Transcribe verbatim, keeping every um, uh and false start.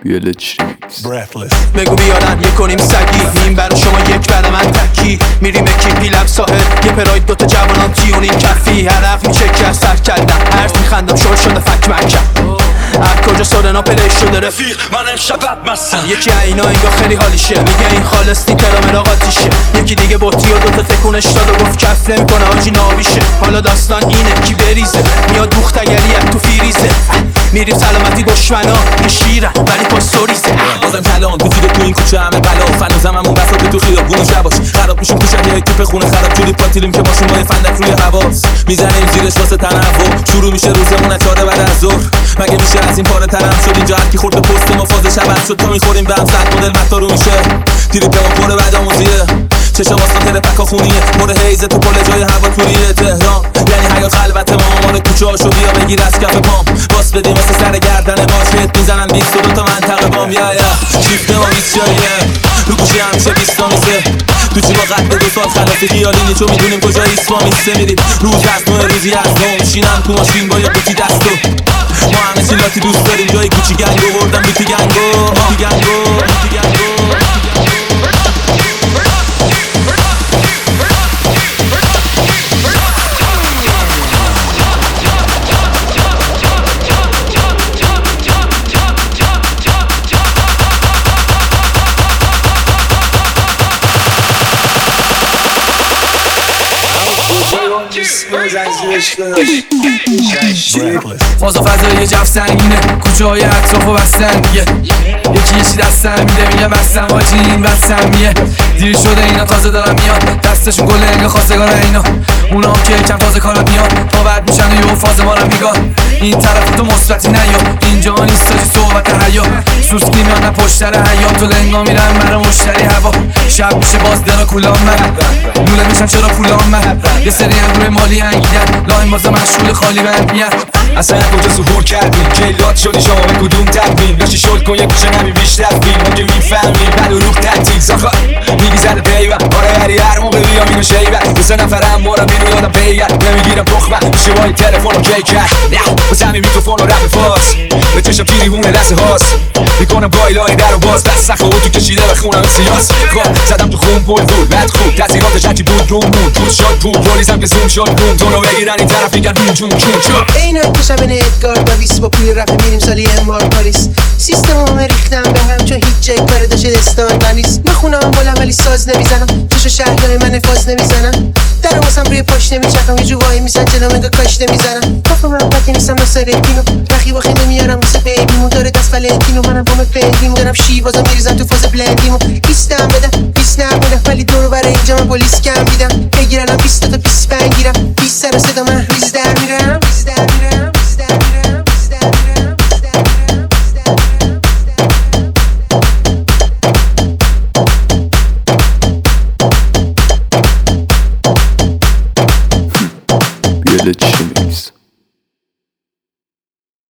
بگو بیارن یک کنیم سگی نیم برا شما یک برا من تکی میریم اکیپی لب ساحل یه پراید دوتا جوانان تیونیم کفی حرف میشه که از سر کردم هرز میخندم شل شده فک مکم هر کجا سورنا پلی شده رفیق من امشب بدمستم یکی اینا انگاه خیلی حالیشه میگه این خالص نیکرامل آقاتیشه یکی دیگه بطی و دوتا تکونش داد و گفت کف نمیکنه آجی نابیشه حالا داستان اینه کی بریزه میاد دوخت اگریت تو فیریزه میریم سلامتی دشمنا که شیرن ولی پا سوریزه بازم کلان بفیده تو این کوچه همه بلا فنوزم همون بساط تو خیابون و شباش خراب میشیم تو شهر توپ خونه خراب جوری پاتیلیم که ماشین با فندک روی حواس میزنیم زیرش واسه تنوع شروع میشه روزمون چهار بعد از ظهر مگه میشه از این پاره ترم شد اینجا هر کی خورد به پست ما فاز شب شد تا میخوریم به هم صد مدل متا رو میشه تریپ ما پر بعد آموزیه چشم واسه تر پکا خونیه پر هیزه تو کل جای هوا توریه تهران یعنی حیات خلوت ما مال کوچه هاشو بیا بگیر از کف پام باس بدیم واسه سر گردن باش هت میزنن بیست و دو تا منطقه بام یا یا شیفت ما بیست جاییه رو گوشی همیشه بیست تا میسه تو چی با قد دو سال خلاصی خیالینی چون میدونیم کجا ایسوا میسته میریم روز از نوع روزی از نو میشینم تو ماشین با یا بوتی دستو ما همه چی لاتی دوست داریم جای کوچی گنگو بردم بیتی گنگو بیتی گنگو بیتی گنگو فاز و فضای جف سنگینه کوچه های اطراف و بستن دیگه یکی یکی دستم میده میگه بستم واجی این بستم میه دیر شده اینا تازه دارم میاد دستشون گله انگه خواستگار اینا اونا هم که کم فاز کارم میاد تا بعد میشن و یه فاز ما رو میگاه این طرف تو مثبتی نیا اینجا نیست تاجی صحبت حیا سوسکی میانه پشتر حیات و لنگا میرن برا مشتری هوا شب میشه باز درا کولام من لوله میشن چرا پولام من یه سری هم روی مالی انگیدن لاین بازه مشغول خالی بندیه اصلا کجا ظهور کردیم کیلات شدی شما به کدوم تقویم داشتی شل کن یه کوچه نمی بیشتر فیلم ما که میفهمیم بد و روح تعطیل ساخا میگی زده پیوه آره هری هر موقع بیام اینو شیبه دو سه نفرم مورم اینو یادم پیگر نمیگیرم تخمه میشه با این تلفن رو کی کرد نه بس همین میکروفون رو رپ فاس به چشم پیریونه لحظه هاست میکنم گایلای در و باز دست سخت و تو کشیده به خونم سیاس خب زدم تو خون پول بود بعد خوب تاثیراتش هرچی بود روم بود بود شد بود پلیسم که زوم شد بوم تو رو بگیرن این طرف میگن جون جون جون اینا که شب ادگار داویس با پول رفت میریم سالی امار پاریس سیستم هم ریختم به هم چون هیچ جای کار داشته دستان منیست بخونم بولم ولی ساز نمیزنم توشو شهرهای من فاز نمیزنم در واسم روی پاش نمیچرخم یه جوایی میسن جلو منگاه کاش نمیزنم کافم من پاکی نیستم ناصر دینو رخیب آخی نمیارم واسه بیبیمو داره دست فلنتینو منم بام پنگیمو دارم شیوازا میریزم تو فاز بلندیمو بیستم بدم بیست نبودم ولی دورو برای اینجا من پلیس کم دیدم بگیرنم بیست تا بیست پنج گیرم بیست سر صدا من ریز در میرم ریز در میرم ریز در میرم ریز در میرم ریز در میرم بیاله چی